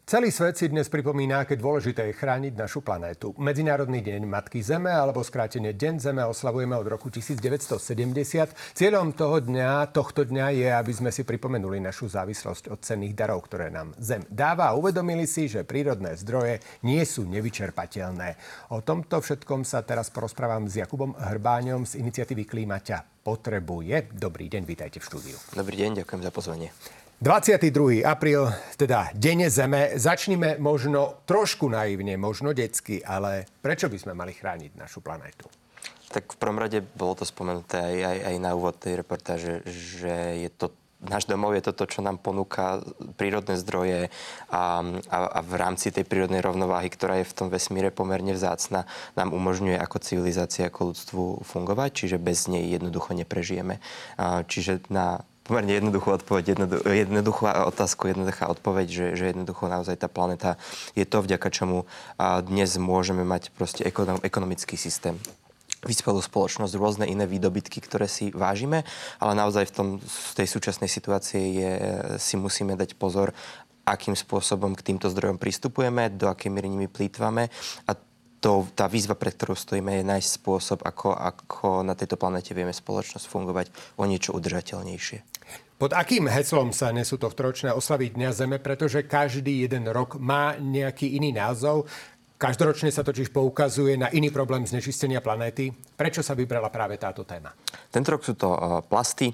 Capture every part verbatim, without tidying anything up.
Celý svet si dnes pripomína, aké dôležité je chrániť našu planétu. Medzinárodný deň Matky Zeme, alebo skrátene Deň Zeme, oslavujeme od roku devätnásťstosedemdesiat. Cieľom toho dňa, tohto dňa je, aby sme si pripomenuli našu závislosť od cenných darov, ktoré nám Zem dáva a uvedomili si, že prírodné zdroje nie sú nevyčerpateľné. O tomto všetkom sa teraz porozprávam s Jakubom Hrbáňom z iniciatívy Klíma ťa potrebuje. Dobrý deň, vítajte v štúdiu. Dobrý deň, ďakujem za pozvanie. dvadsiateho druhého apríla, teda Deň Zeme. Začnime možno trošku naivne, možno detsky, ale prečo by sme mali chrániť našu planétu? Tak v prvom rade bolo to spomenuté aj, aj, aj na úvod tej reportáže, že je to, náš domov je toto, čo nám ponúka prírodné zdroje a, a, a v rámci tej prírodnej rovnováhy, ktorá je v tom vesmíre pomerne vzácna, nám umožňuje ako civilizácia, ako ľudstvu fungovať, čiže bez nej jednoducho neprežijeme. A, čiže na pomerne jednoduchú odpoveď, jednoduchú, jednoduchú otázku, jednoduchá odpoveď, že, že jednoducho naozaj tá planéta je to, vďaka čomu dnes môžeme mať proste ekonomický systém, vyspelú spoločnosť, rôzne iné výdobytky, ktoré si vážime, ale naozaj v, tom, v tej súčasnej situácii je, si musíme dať pozor, akým spôsobom k týmto zdrojom pristupujeme, do akej miery nimi plýtvame a To, tá výzva, pre ktorú stojíme, je nájsť spôsob, ako, ako na tejto planete vieme spoločnosť fungovať o niečo udržateľnejšie. Pod akým heslom sa nesú tohtoročné oslavy Dňa Zeme? Pretože každý jeden rok má nejaký iný názov. Každoročne sa totiž poukazuje na iný problém znečistenia planéty. Prečo sa vybrala práve táto téma? Tento rok sú to uh, plasty.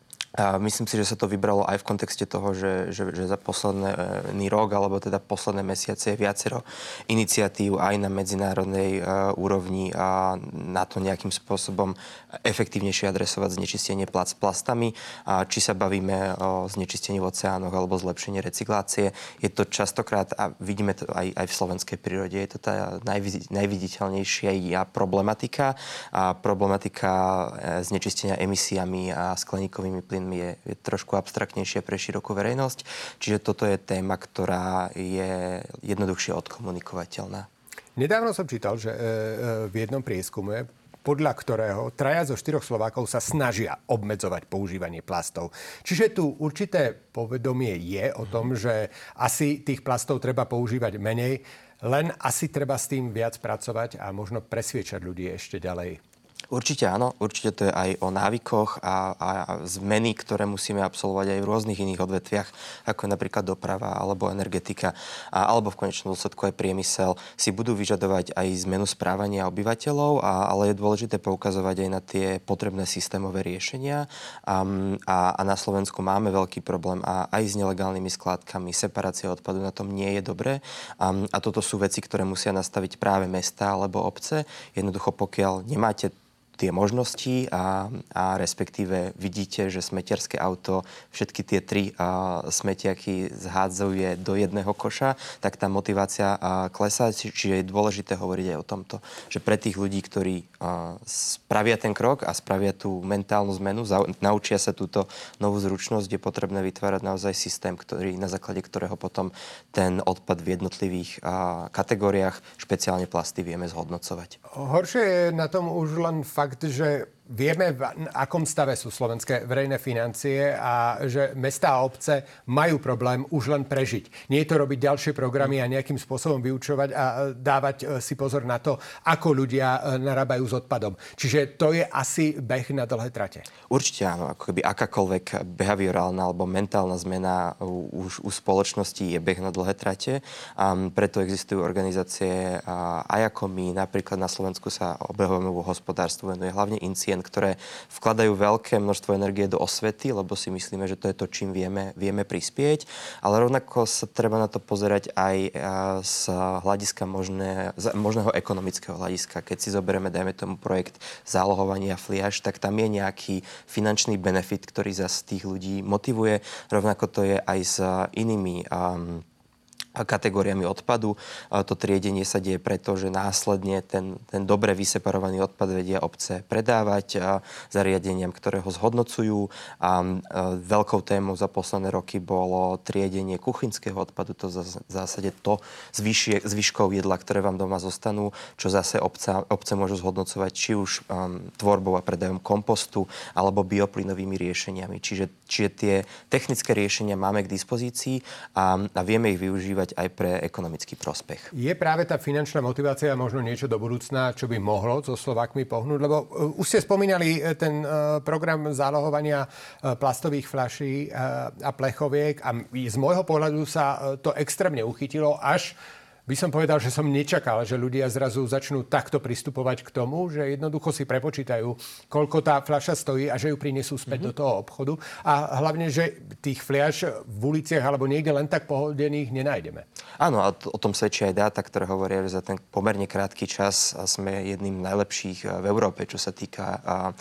A myslím si, že sa to vybralo aj v kontexte toho, že, že, že za posledný rok, alebo teda posledné mesiace je viacero iniciatív aj na medzinárodnej uh, úrovni a na to nejakým spôsobom efektívnejšie adresovať znečistenie plast plastami. A či sa bavíme o znečistení v oceánoch alebo zlepšení recyklácie, je to častokrát, a vidíme to aj, aj v slovenskej prírode, je to tá najviditeľnejšia najviditeľnejšia problematika. A problematika znečistenia emisiami a skleníkovými plynmi Je, je trošku abstraktnejšia pre širokú verejnosť. Čiže toto je téma, ktorá je jednoduchšie odkomunikovateľná. Nedávno som čítal, že v jednom prieskume, podľa ktorého traja zo štyroch Slovákov sa snažia obmedzovať používanie plastov. Čiže tu určité povedomie je o tom, že asi tých plastov treba používať menej, len asi treba s tým viac pracovať a možno presviečať ľudí ešte ďalej. Určite áno, určite to je aj o návykoch a, a zmeny, ktoré musíme absolvovať aj v rôznych iných odvetviach, ako napríklad doprava alebo energetika, a, alebo v konečnom dôsledku aj priemysel, si budú vyžadovať aj zmenu správania obyvateľov, a, ale je dôležité poukazovať aj na tie potrebné systémové riešenia. A, a, a na Slovensku máme veľký problém a aj s nelegálnymi skládkami, separácia odpadu na tom nie je dobré. A, a toto sú veci, ktoré musia nastaviť práve mestá alebo obce. Jednoducho, pokiaľ nemáte tie možnosti a, a respektíve vidíte, že smetiarské auto všetky tie tri a, smetiaky zhádzuje do jedného koša, tak tá motivácia a, klesá. Čiže je dôležité hovoriť aj o tomto, že pre tých ľudí, ktorí a, spravia ten krok a spravia tú mentálnu zmenu, za, naučia sa túto novú zručnosť, je potrebné vytvárať naozaj systém, ktorý, na základe ktorého potom ten odpad v jednotlivých a, kategóriách, špeciálne plasty, vieme zhodnocovať. Horšie je na tom už len fakt, že vieme, v akom stave sú slovenské verejné financie a že mestá a obce majú problém už len prežiť. Nie je to robiť ďalšie programy a nejakým spôsobom vyučovať a dávať si pozor na to, ako ľudia narábajú s odpadom. Čiže to je asi beh na dlhé trate. Určite áno. Ako keby akákoľvek behaviorálna alebo mentálna zmena už u spoločnosti je beh na dlhé trate. A preto existujú organizácie aj ako my. Napríklad na Slovensku sa obehovému hospodárstvu venuje hlavne INCIEN, ktoré vkladajú veľké množstvo energie do osvety, lebo si myslíme, že to je to, čím vieme, vieme prispieť. Ale rovnako sa treba na to pozerať aj z hľadiska možné, z možného ekonomického hľadiska. Keď si zoberieme, dajme tomu projekt zálohovania fliaž, tak tam je nejaký finančný benefit, ktorý zase tých ľudí motivuje. Rovnako to je aj s inými um, kategóriami odpadu. To triedenie sa deje preto, že následne ten, ten dobre vyseparovaný odpad vedia obce predávať zariadeniam, ktoré ho zhodnocujú. A veľkou témou za posledné roky bolo triedenie kuchynského odpadu. To v zásade to zvyšie, zvyškov jedla, ktoré vám doma zostanú, čo zase obce, obce môžu zhodnocovať či už um, tvorbou a predajom kompostu alebo bioplynovými riešeniami. Čiže, čiže tie technické riešenia máme k dispozícii a, a vieme ich využívať využívať aj pre ekonomický prospech. Je práve tá finančná motivácia možno niečo do budúcna, čo by mohlo so Slovákmi pohnúť? Lebo už ste spomínali ten program zálohovania plastových fľaší a plechoviek a z môjho pohľadu sa to extrémne uchytilo, až by som povedal, že som nečakal, že ľudia zrazu začnú takto pristupovať k tomu, že jednoducho si prepočítajú, koľko tá fľaša stojí a že ju prinesú späť mm-hmm. do toho obchodu. A hlavne, že tých fľaš v uliciach alebo niekde len tak pohodených nenájdeme. Áno, a to, o tom svedčí aj dáta, ktoré hovoria, že za ten pomerne krátky čas sme jedným najlepších v Európe, čo sa týka a,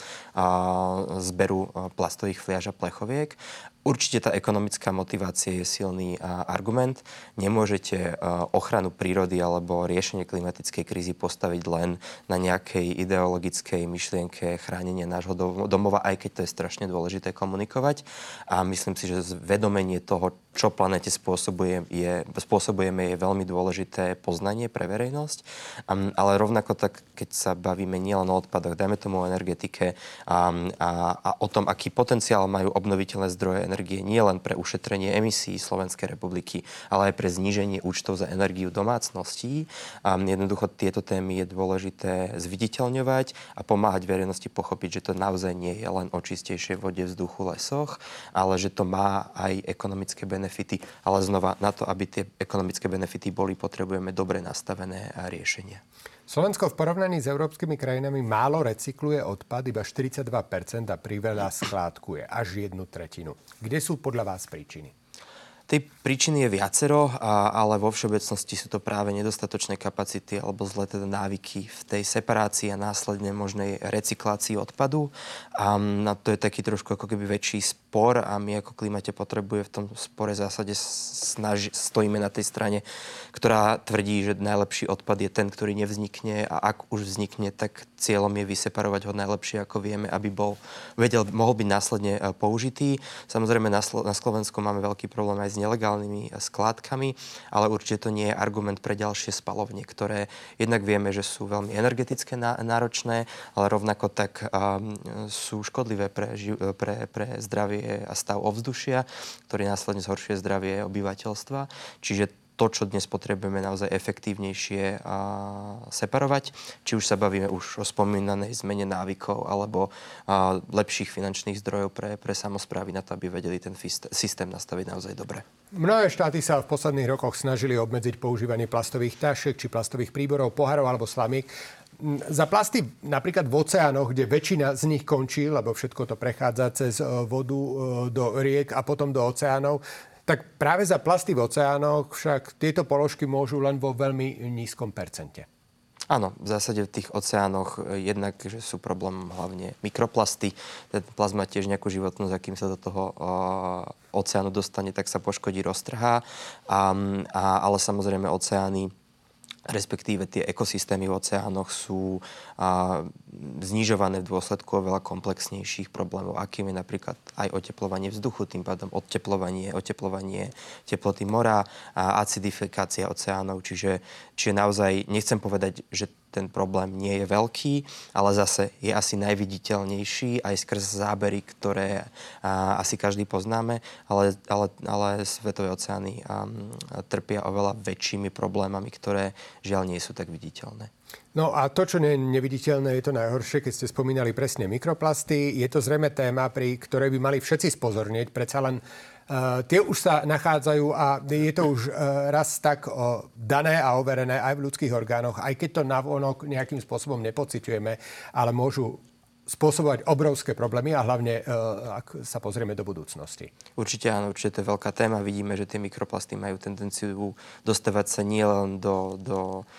a zberu plastových fľaš a plechoviek. Určite tá ekonomická motivácia je silný argument. Nemôžete ochranu prírody alebo riešenie klimatickej krízy postaviť len na nejakej ideologickej myšlienke chránenia nášho domova, aj keď to je strašne dôležité komunikovať. A myslím si, že zvedomenie toho, čo planete spôsobuje, je, spôsobujeme, je veľmi dôležité poznanie pre verejnosť. Ale rovnako tak, keď sa bavíme nielen o odpadoch, dajme tomu o energetike a, a, a o tom, aký potenciál majú obnoviteľné zdroje energie nie len pre ušetrenie emisí Slovenskej republiky, ale aj pre zníženie účtov za energiu domácností. A jednoducho tieto témy je dôležité zviditeľňovať a pomáhať verejnosti pochopiť, že to naozaj nie je len o čistejšej vode, vzduchu, lesoch, ale že to má aj ekonomické benefity. Ale znova, na to, aby tie ekonomické benefity boli, potrebujeme dobre nastavené riešenia. Slovensko v porovnaní s európskymi krajinami málo recykluje odpad, iba štyridsaťdva percent a priveľa skládkuje, až jednu tretinu. Kde sú podľa vás príčiny? Tej príčiny je viacero, ale vo všeobecnosti sú to práve nedostatočné kapacity alebo zlé teda návyky v tej separácii a následne možnej recyklácii odpadu. A to je taký trošku ako keby väčší spor a my ako Klimate potrebuje v tom spore v zásade snaži, stojíme na tej strane, ktorá tvrdí, že najlepší odpad je ten, ktorý nevznikne a ak už vznikne, tak cieľom je vyseparovať ho najlepšie, ako vieme, aby bol, vedel, mohol byť následne použitý. Samozrejme na, Slo- na Slovensku máme veľký problém aj s nelegálnymi skládkami, ale určite to nie je argument pre ďalšie spalovne, ktoré jednak vieme, že sú veľmi energetické náročné, ale rovnako tak um, sú škodlivé pre, pre, pre zdravie a stav ovzdušia, ktorý následne zhoršuje zdravie obyvateľstva. Čiže to, čo dnes potrebujeme naozaj efektívnejšie a separovať, či už sa bavíme už o spomínanej zmene návykov alebo a, lepších finančných zdrojov pre, pre samosprávy na to, aby vedeli ten systém nastaviť naozaj dobre. Mnohé štáty sa v posledných rokoch snažili obmedziť používanie plastových tašiek či plastových príborov, pohárov alebo slamík. Za plasty napríklad v oceánoch, kde väčšina z nich končí, lebo všetko to prechádza cez vodu do riek a potom do oceánov, tak práve za plasty v oceánoch však tieto položky môžu len vo veľmi nízkom percente. Áno, v zásade v tých oceánoch jednak, že sú problém hlavne mikroplasty. Ten plast má tiež nejakú životnosť, akým sa do toho uh, oceánu dostane, tak sa poškodí, roztrhá. A, a, ale samozrejme oceány, respektíve tie ekosystémy v oceánoch sú a, znižované v dôsledku oveľa komplexnejších problémov, akým je napríklad aj oteplovanie vzduchu, tým pádom odteplovanie, oteplovanie teploty mora a acidifikácia oceánov. Čiže, čiže naozaj nechcem povedať, že ten problém nie je veľký, ale zase je asi najviditeľnejší aj skrz zábery, ktoré a, asi každý poznáme, ale, ale, ale svetové oceány a, a trpia oveľa väčšími problémami, ktoré žiaľ nie sú tak viditeľné. No a to, čo nie je neviditeľné, je to najhoršie, keď ste spomínali presne mikroplasty. Je to zrejme téma, pri ktorej by mali všetci spozornieť. Predsa len uh, tie už sa nachádzajú a je to už uh, raz tak uh, dané a overené aj v ľudských orgánoch, aj keď to navonok nejakým spôsobom nepociťujeme, ale môžu spôsobovať obrovské problémy a hlavne, uh, ak sa pozrieme do budúcnosti. Určite áno, určite to je veľká téma. Vidíme, že tie mikroplasty majú tendenciu dostávať sa nielen do, do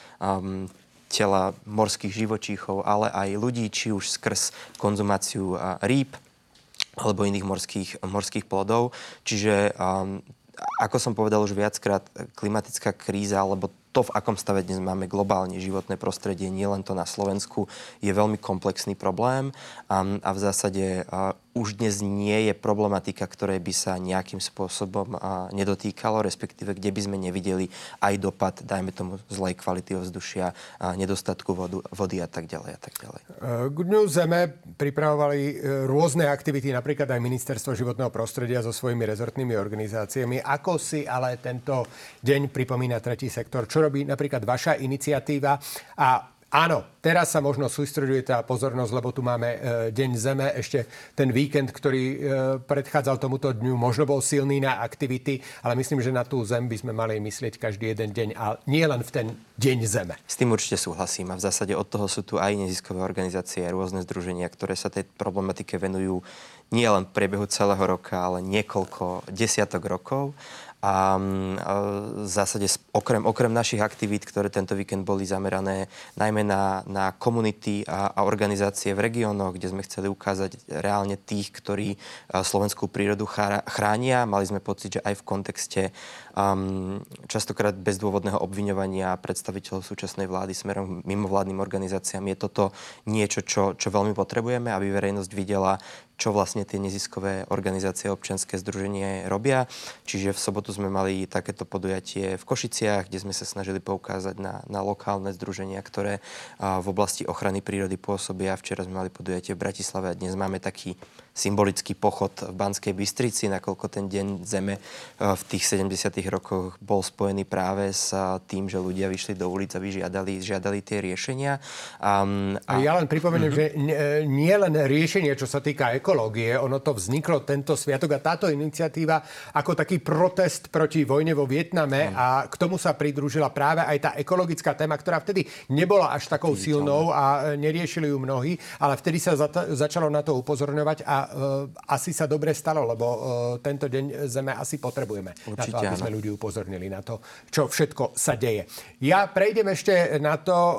um, tela morských živočíchov, ale aj ľudí, či už skrz konzumáciu uh, rýb alebo iných morských, morských plodov. Čiže, um, ako som povedal už viackrát, klimatická kríza, alebo to, v akom stave dnes máme globálne životné prostredie, nielen to na Slovensku, je veľmi komplexný problém a, a v zásade a už dnes nie je problematika, ktorej by sa nejakým spôsobom a, nedotýkalo, respektíve kde by sme nevideli aj dopad, dajme tomu, zlej kvality ovzdušia, a nedostatku vodu, vody a tak ďalej a tak ďalej. K Dňu Zeme pripravovali rôzne aktivity, napríklad aj Ministerstvo životného prostredia so svojimi rezortnými organizáciami. Ako si ale tento deň pripomína tretí sektor? Čo robí napríklad vaša iniciatíva? A áno, teraz sa možno sústreďuje tá pozornosť, lebo tu máme e, Deň Zeme, ešte ten víkend, ktorý e, predchádzal tomuto dňu, možno bol silný na aktivity, ale myslím, že na tú Zem by sme mali myslieť každý jeden deň a nie len v ten Deň Zeme. S tým určite súhlasím a v zásade od toho sú tu aj neziskové organizácie, rôzne združenia, ktoré sa tej problematike venujú nie len v priebehu celého roka, ale niekoľko desiatok rokov. A v zásade okrem, okrem našich aktivít, ktoré tento víkend boli zamerané najmä na, na komunity a, a organizácie v regiónoch, kde sme chceli ukázať reálne tých, ktorí slovenskú prírodu chránia. Mali sme pocit, že aj v kontexte um, častokrát bezdôvodného obviňovania predstaviteľov súčasnej vlády smerom mimovládnym organizáciám je toto niečo, čo, čo veľmi potrebujeme, aby verejnosť videla, čo vlastne tie neziskové organizácie a občianske združenie robia. Čiže v sobotu sme mali takéto podujatie v Košiciach, kde sme sa snažili poukázať na, na lokálne združenia, ktoré a, v oblasti ochrany prírody pôsobia. Včera sme mali podujatie v Bratislave a dnes máme taký symbolický pochod v Banskej Bystrici, nakoľko ten Deň Zeme v tých sedemdesiatych rokoch bol spojený práve s tým, že ľudia vyšli do ulic a vyžiadali žiadali tie riešenia. Um, a... Ja len pripomeniem, uh-huh. že nie len riešenie, čo sa týka ekológie, ono to vzniklo tento sviatok a táto iniciatíva ako taký protest proti vojne vo Vietname uh-huh. a k tomu sa pridružila práve aj tá ekologická téma, ktorá vtedy nebola až takou silnou a neriešili ju mnohí, ale vtedy sa zata- začalo na to upozorňovať a Uh, asi sa dobre stalo, lebo uh, tento Deň Zeme asi potrebujeme. Určite, na to, aby sme ľudí upozornili na to, čo všetko sa deje. Ja prejdem ešte na to, uh,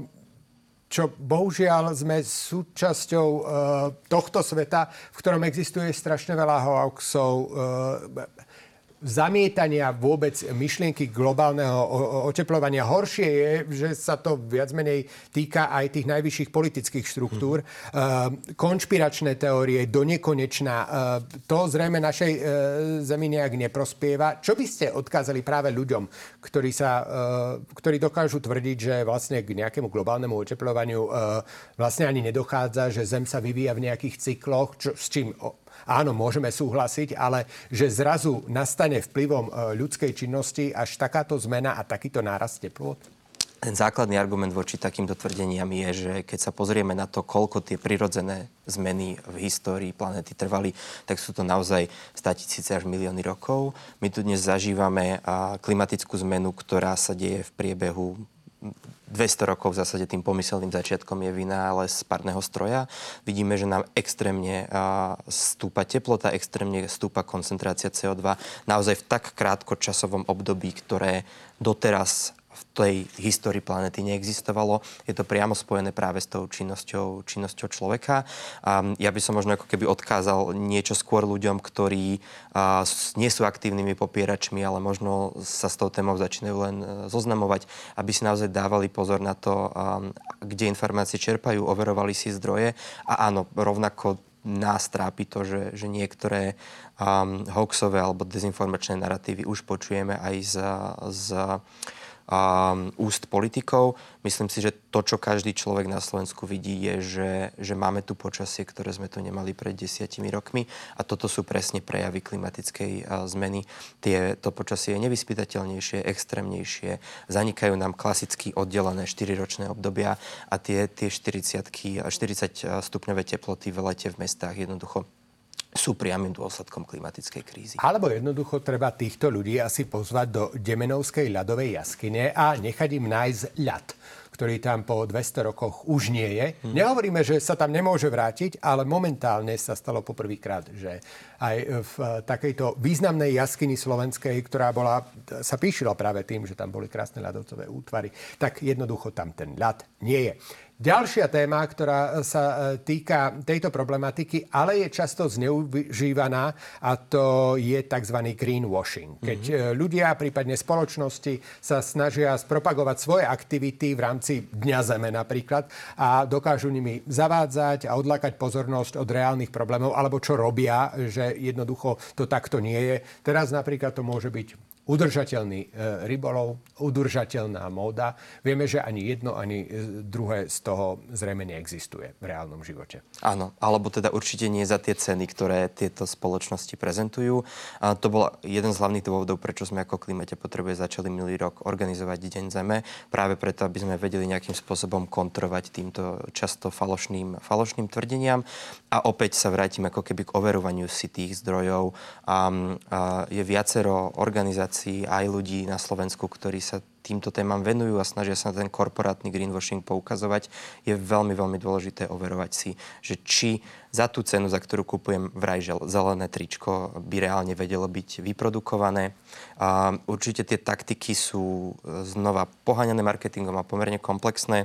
čo bohužiaľ sme súčasťou uh, tohto sveta, v ktorom existuje strašne veľa hoaxov, uh, zamietania vôbec myšlienky globálneho oteplovania. Horšie je, že sa to viac menej týka aj tých najvyšších politických štruktúr. Mm. Konšpiračné teórie, donekonečná. To zrejme našej zemi nejak neprospieva. Čo by ste odkázali práve ľuďom, ktorí, sa, ktorí dokážu tvrdiť, že vlastne k nejakému globálnemu oteplovaniu vlastne ani nedochádza, že Zem sa vyvíja v nejakých cykloch, čo, s čím áno, môžeme súhlasiť, ale že zrazu nastane vplyvom ľudskej činnosti až takáto zmena a takýto nárast teplôt? Ten základný argument voči takýmto tvrdeniam je, že keď sa pozrieme na to, koľko tie prirodzené zmeny v histórii planéty trvali, tak sú to naozaj státisíce až milióny rokov. My tu dnes zažívame klimatickú zmenu, ktorá sa deje v priebehu dvesto rokov v zásade tým pomyselným začiatkom je vynález parného stroja. Vidíme, že nám extrémne stúpa teplota, extrémne stúpa koncentrácia cé o dva. Naozaj v tak krátkočasovom období, ktoré doteraz v tej histórii planéty neexistovalo. Je to priamo spojené práve s tou činnosťou, činnosťou človeka. Um, ja by som možno ako keby odkázal niečo skôr ľuďom, ktorí uh, nie sú aktívnymi popieračmi, ale možno sa s tou témou začínajú len uh, zoznamovať, aby si naozaj dávali pozor na to, um, kde informácie čerpajú, overovali si zdroje. A áno, rovnako nás trápi to, že, že niektoré um, hoaxové alebo dezinformačné naratívy už počujeme aj z, z Um, úst politikov. Myslím si, že to, čo každý človek na Slovensku vidí, je, že, že máme tu počasie, ktoré sme tu nemali pred desiatimi rokmi a toto sú presne prejavy klimatickej uh, zmeny. Tie, to počasie je nevyspytateľnejšie, extrémnejšie. Zanikajú nám klasicky oddelené štyriročné obdobia a tie, tie štyridsať, štyridsať stupňové teploty v lete v mestách jednoducho sú priamym dôsledkom klimatickej krízy. Alebo jednoducho treba týchto ľudí asi pozvať do Demenovskej ľadovej jaskyne a nechať im nájsť ľad, ktorý tam po dvesto rokoch už nie je. Hmm. Nehovoríme, že sa tam nemôže vrátiť, ale momentálne sa stalo poprvýkrát, že aj v takejto významnej jaskyni slovenskej, ktorá bola, sa píšila práve tým, že tam boli krásne ľadovcové útvary, tak jednoducho tam ten ľad nie je. Ďalšia téma, ktorá sa týka tejto problematiky, ale je často zneužívaná, a to je tzv. Greenwashing. Keď mm-hmm. ľudia, prípadne spoločnosti sa snažia spropagovať svoje aktivity v rámci Dňa Zeme napríklad a dokážu nimi zavádzať a odlákať pozornosť od reálnych problémov, alebo čo robia, že jednoducho to takto nie je. Teraz napríklad to môže byť udržateľný rybolov, udržateľná móda. Vieme, že ani jedno, ani druhé z toho zrejme neexistuje v reálnom živote. Áno, alebo teda určite nie za tie ceny, ktoré tieto spoločnosti prezentujú. A to bol jeden z hlavných dôvodov, prečo sme ako Klimate potrebuje začali minulý rok organizovať Deň Zeme. Práve preto, aby sme vedeli nejakým spôsobom kontrolovať týmto často falošným, falošným tvrdeniam. A opäť sa vrátim ako keby k overovaniu si tých zdrojov. A, a je viacero organizácií aj ľudí na Slovensku, ktorí sa týmto témam venujú a snažia sa na ten korporátny greenwashing poukazovať. Je veľmi, veľmi dôležité overovať si, že či za tú cenu, za ktorú kupujem vraj zelené tričko, by reálne vedelo byť vyprodukované. A určite tie taktiky sú znova poháňané marketingom a pomerne komplexné.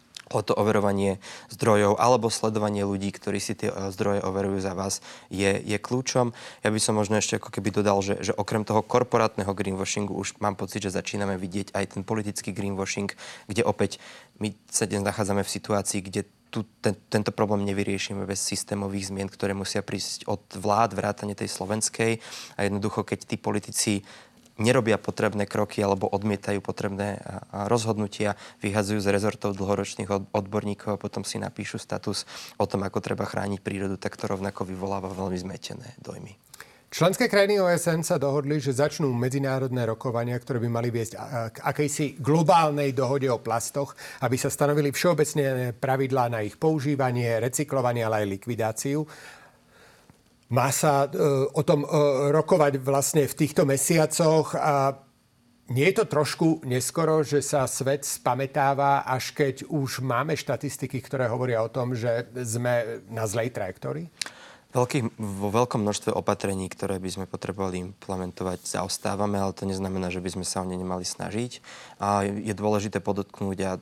O to overovanie zdrojov alebo sledovanie ľudí, ktorí si tie zdroje overujú za vás, je, je kľúčom. Ja by som možno ešte ako keby dodal, že, že okrem toho korporátneho greenwashingu už mám pocit, že začíname vidieť aj ten politický greenwashing, kde opäť my sa dnes nachádzame v situácii, kde tu ten, tento problém nevyriešime bez systémových zmien, ktoré musia prísť od vlád, vrátane tej slovenskej. A jednoducho, keď tí politici nerobia potrebné kroky alebo odmietajú potrebné rozhodnutia, vyhadzujú z rezortov dlhoročných odborníkov a potom si napíšu status o tom, ako treba chrániť prírodu, tak to rovnako vyvoláva veľmi zmetené dojmy. Členské krajiny ó es en sa dohodli, že začnú medzinárodné rokovania, ktoré by mali viesť k akejsi globálnej dohode o plastoch, aby sa stanovili všeobecné pravidlá na ich používanie, recyklovanie, ale aj likvidáciu. Má sa uh, o tom uh, rokovať vlastne v týchto mesiacoch a nie je to trošku neskoro, že sa svet spamätáva, až keď už máme štatistiky, ktoré hovoria o tom, že sme na zlej trajektórii? Veľký, vo veľkom množstve opatrení, ktoré by sme potrebovali implementovať, zaostávame, ale to neznamená, že by sme sa o ne nemali snažiť. A je dôležité podotknúť, a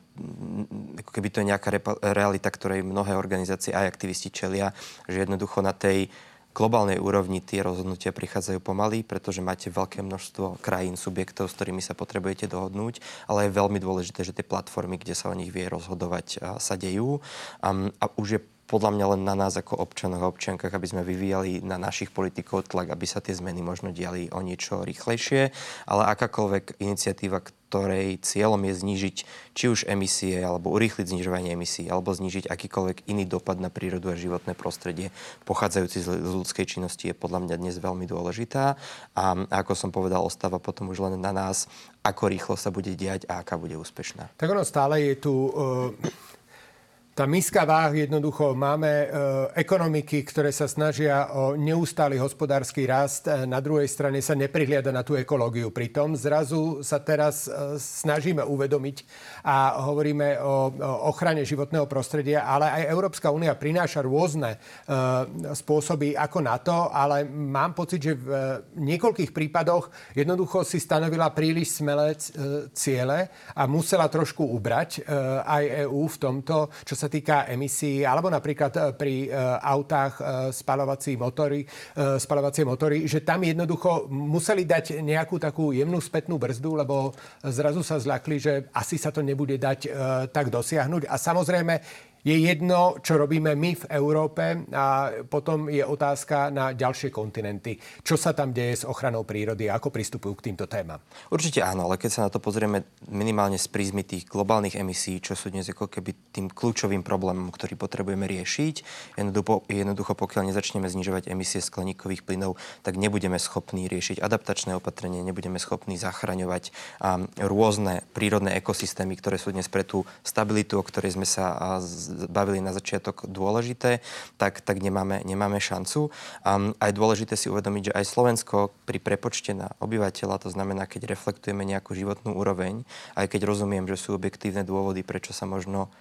ako keby to je nejaká realita, ktorej mnohé organizácie aj aktivisti čelia, že jednoducho na tej globálnej úrovni tie rozhodnutia prichádzajú pomaly, pretože máte veľké množstvo krajín, subjektov, s ktorými sa potrebujete dohodnúť, ale je veľmi dôležité, že tie platformy, kde sa o nich vie rozhodovať, sa dejú. A, a už je podľa mňa len na nás ako občanoch a občiankach, aby sme vyvíjali na našich politikov tlak, aby sa tie zmeny možno diali o niečo rýchlejšie, ale akákoľvek iniciatíva, ktorej cieľom je znížiť či už emisie, alebo urýchliť znižovanie emisí, alebo znížiť akýkoľvek iný dopad na prírodu a životné prostredie pochádzajúci z ľudskej činnosti, je podľa mňa dnes veľmi dôležitá. A ako som povedal, ostáva potom už len na nás, ako rýchlo sa bude diať a aká bude úspešná. Tak ono stále je tu Uh... Tá miska váh, jednoducho máme e, ekonomiky, ktoré sa snažia o neustály hospodársky rast, na druhej strane sa neprihliada na tú ekológiu. Pritom zrazu sa teraz e, snažíme uvedomiť a hovoríme o, o ochrane životného prostredia, ale aj Európska únia prináša rôzne e, spôsoby ako na to, ale mám pocit, že v e, niekoľkých prípadoch jednoducho si stanovila príliš smelé e, ciele a musela trošku ubrať e, aj EÚ v tomto, čo sa týka emisí, alebo napríklad pri uh, autách uh, spalovacie motory, uh, spalovacie motory, že tam jednoducho museli dať nejakú takú jemnú spätnú brzdu, lebo zrazu sa zľakli, že asi sa to nebude dať uh, tak dosiahnuť. A samozrejme, je jedno, čo robíme my v Európe, a potom je otázka na ďalšie kontinenty. Čo sa tam deje s ochranou prírody a ako pristupujú k týmto témam? Určite áno, ale keď sa na to pozrieme minimálne z prízmy tých globálnych emisí, čo sú dnes ako keby tým kľúčovým problémom, ktorý potrebujeme riešiť, jednoducho, jednoducho pokiaľ nezačneme znižovať emisie skleníkových plynov, tak nebudeme schopní riešiť adaptačné opatrenie, nebudeme schopní zachraňovať um, rôzne prírodné ekosystémy, ktoré sú dnes pre tú stabilitu, o ktorej sme sa uh, bavili na začiatok, dôležité, tak, tak nemáme, nemáme šancu. Um, a je dôležité si uvedomiť, že aj Slovensko pri prepočte na obyvateľa, to znamená, keď reflektujeme nejakú životnú úroveň, aj keď rozumiem, že sú objektívne dôvody, prečo sa možno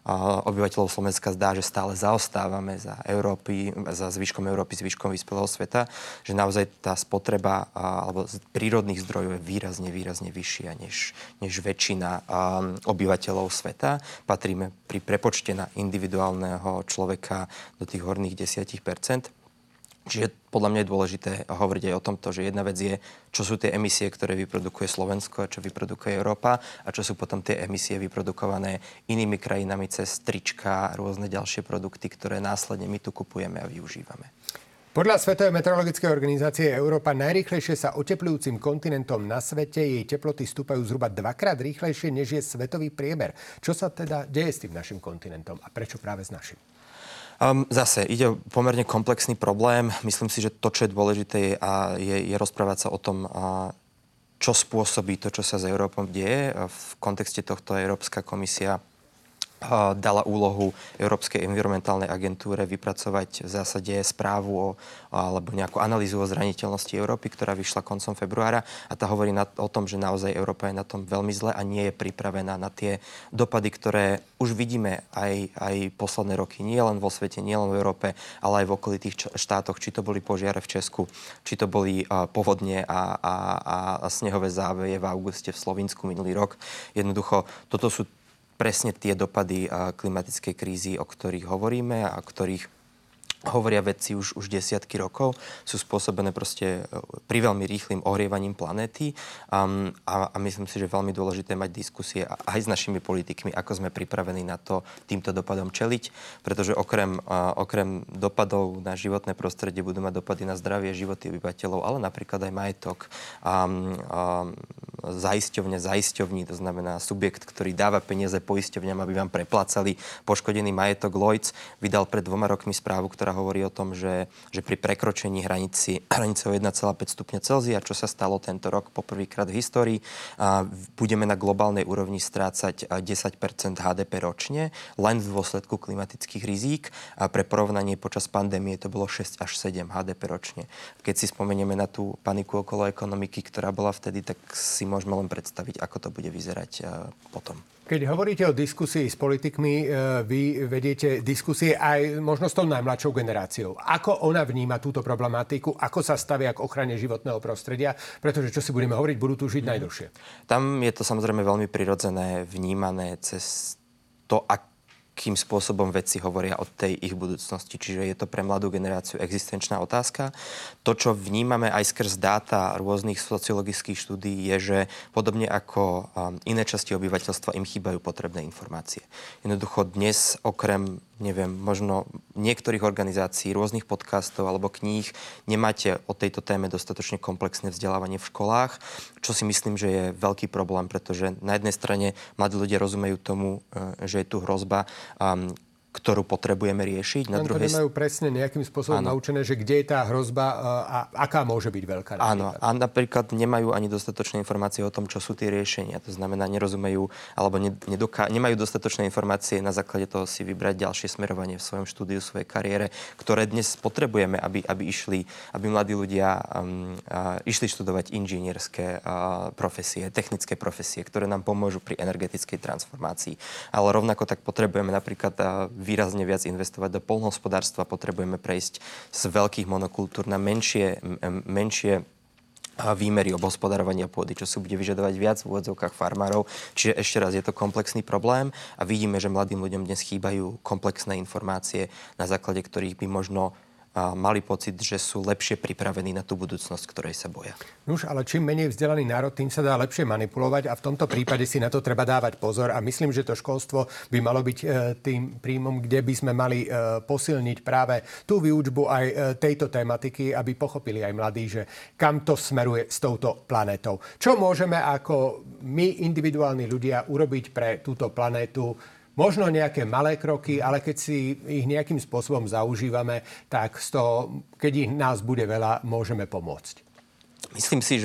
obyvateľov Slovenska zdá, že stále zaostávame za Európy, za zvyškom Európy, zvyškom vyspelého sveta, že naozaj tá spotreba alebo prírodných zdrojov je výrazne, výrazne vyššia než, než väčšina obyvateľov sveta. Patríme pri prepočte na individuálneho človeka do tých horných desať percent. Čiže podľa mňa je dôležité hovoriť aj o tomto, že jedna vec je, čo sú tie emisie, ktoré vyprodukuje Slovensko a čo vyprodukuje Európa a čo sú potom tie emisie vyprodukované inými krajinami cez trička a rôzne ďalšie produkty, ktoré následne my tu kupujeme a využívame. Podľa Svetovej meteorologickej organizácie je Európa najrýchlejšie sa oteplujúcim kontinentom na svete. Jej teploty stúpajú zhruba dvakrát rýchlejšie, než je svetový priemer. Čo sa teda deje s tým našim kontinentom a prečo práve s našim? Um, zase ide o pomerne komplexný problém. Myslím si, že to, čo je dôležité, je, a je, je rozprávať sa o tom, a, čo spôsobí to, čo sa s Európou deje. V kontexte tohto Európska komisia dala úlohu Európskej environmentálnej agentúre vypracovať v zásade správu o, alebo nejakú analýzu o zraniteľnosti Európy, ktorá vyšla koncom februára a tá hovorí na, o tom, že naozaj Európa je na tom veľmi zle a nie je pripravená na tie dopady, ktoré už vidíme aj, aj posledné roky. Nie len vo svete, nie len v Európe, ale aj v okolitých štátoch. Či to boli požiare v Česku, či to boli uh, povodne a, a, a snehové záveje v auguste v Slovinsku minulý rok. Jednoducho, toto sú presne tie dopady klimatickej krízy, o ktorých hovoríme a o ktorých hovoria vedci už, už desiatky rokov, sú spôsobené proste pri veľmi rýchlym ohrievaním planéty um, a, a myslím si, že je veľmi dôležité mať diskusie aj s našimi politikmi, ako sme pripravení na to týmto dopadom čeliť, pretože okrem, uh, okrem dopadov na životné prostredie budú mať dopady na zdravie, životy obyvateľov, ale napríklad aj majetok, um, um, zaisťovne, zaisťovní, to znamená subjekt, ktorý dáva peniaze poisťovňam, aby vám preplácali poškodený majetok. Lloyds vydal pred dvoma rokmi správu, ktorá hovorí o tom, že, že pri prekročení hranici, hranice o jeden celá päť stupňa Celzia, čo sa stalo tento rok poprvýkrát v histórii, a budeme na globálnej úrovni strácať desať percent há dé pé ročne, len v dôsledku klimatických rizík. A pre porovnanie počas pandémie to bolo šesť až sedem há dé pé ročne. Keď si spomenieme na tú paniku okolo ekonomiky, ktorá bola vtedy, tak si môžeme len predstaviť, ako to bude vyzerať potom. Keď hovoríte o diskusii s politikmi, vy vediete diskusie aj možno s tou najmladšou generáciou. Ako ona vníma túto problematiku, ako sa stavia k ochrane životného prostredia, pretože čo si budeme hovoriť, budú tu žiť najdlhšie. Tam je to samozrejme veľmi prirodzené, vnímané cez to, ak akým spôsobom vedci hovoria o tej ich budúcnosti. Čiže je to pre mladú generáciu existenčná otázka. To, čo vnímame aj skrz dáta rôznych sociologických štúdií, je, že podobne ako iné časti obyvateľstva im chýbajú potrebné informácie. Jednoducho dnes okrem neviem, možno niektorých organizácií, rôznych podcastov alebo kníh nemáte o tejto téme dostatočne komplexné vzdelávanie v školách, čo si myslím, že je veľký problém, pretože na jednej strane mladí ľudia rozumejú tomu, že je tu hrozba, um, ktorú potrebujeme riešiť. Na druhej... nemajú presne nejakým spôsobom áno. naučené, že kde je tá hrozba a aká môže byť veľká. Napríklad. Áno, a napríklad nemajú ani dostatočné informácie o tom, čo sú tie riešenia. To znamená, nerozumejú alebo nedoká... nemajú dostatočné informácie na základe toho si vybrať ďalšie smerovanie v svojom štúdiu, svojej kariére, ktoré dnes potrebujeme, aby, aby išli, aby mladí ľudia um, uh, išli študovať inžinierské uh, profesie, technické profesie, ktoré nám pomôžu pri energetickej transformácii. Ale rovnako tak potrebujeme napríklad uh, výrazne viac investovať do poľnohospodárstva. Potrebujeme prejsť z veľkých monokultúr na menšie, menšie výmery obhospodarovania pôdy, čo si bude vyžadovať viac v úvodzovkách farmárov. Čiže ešte raz, je to komplexný problém a vidíme, že mladým ľuďom dnes chýbajú komplexné informácie, na základe ktorých by možno mali pocit, že sú lepšie pripravení na tú budúcnosť, ktorej sa boja. Nuž, ale čím menej vzdelaný národ, tým sa dá lepšie manipulovať a v tomto prípade si na to treba dávať pozor a myslím, že to školstvo by malo byť tým príjmom, kde by sme mali posilniť práve tú výučbu aj tejto tematiky, aby pochopili aj mladí, že kam to smeruje s touto planétou. Čo môžeme ako my, individuálni ľudia, urobiť pre túto planétu? Možno nejaké malé kroky, ale keď si ich nejakým spôsobom zaužívame, tak z toho, keď ich nás bude veľa, môžeme pomôcť. Myslím si, že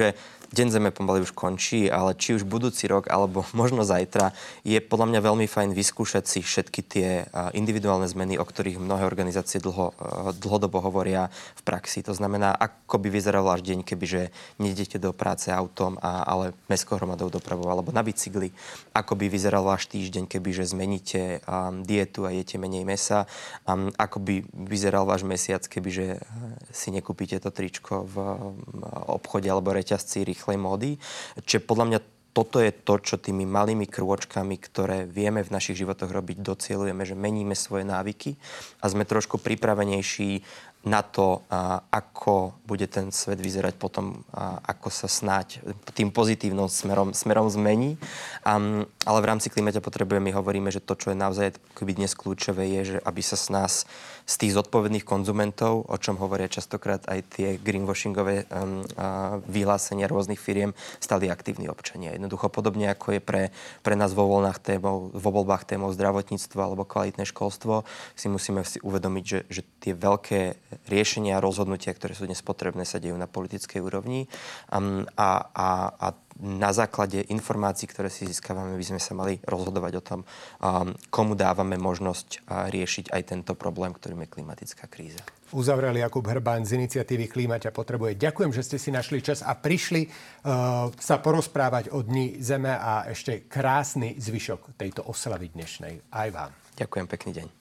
Deň Zeme pomaly už končí, ale či už budúci rok, alebo možno zajtra, je podľa mňa veľmi fajn vyskúšať si všetky tie individuálne zmeny, o ktorých mnohé organizácie dlho, dlhodobo hovoria v praxi. To znamená, ako by vyzeral váš deň, kebyže nejdete do práce autom, a, ale mestskou hromadou dopravou alebo na bicykli. Ako by vyzeral váš týždeň, kebyže zmeníte um, dietu a jete menej mesa. Um, ako by vyzeral váš mesiac, kebyže si nekúpite to tričko v um, obchode alebo reťazci rýchlej módy. Čiže podľa mňa toto je to, čo tými malými krôčkami, ktoré vieme v našich životoch robiť, docielujeme, že meníme svoje návyky a sme trošku pripravenejší na to, ako bude ten svet vyzerať potom, ako sa snáď tým pozitívnym smerom, smerom zmení. Um, ale v rámci Klimaťa potrebujeme, my hovoríme, že to, čo je naozaj dnes kľúčové, je, že aby sa z nás, z tých zodpovedných konzumentov, o čom hovoria častokrát aj tie greenwashingové um, vyhlásenia rôznych firiem, stali aktívni občania. Jednoducho podobne, ako je pre, pre nás vo voľbách témou, vo voľbách témou zdravotníctvo alebo kvalitné školstvo, si musíme si uvedomiť, že, že tie veľké riešenia a rozhodnutia, ktoré sú dnes potrebné, sa dejú na politickej úrovni. Um, a, a, a na základe informácií, ktoré si získavame, by sme sa mali rozhodovať o tom, um, komu dávame možnosť uh, riešiť aj tento problém, ktorým je klimatická kríza. Uzavrel Jakub Hrbáň z iniciatívy Klimaťa potrebuje. Ďakujem, že ste si našli čas a prišli uh, sa porozprávať o Dni Zeme a ešte krásny zvyšok tejto oslavy dnešnej. Aj vám. Ďakujem, pekný deň.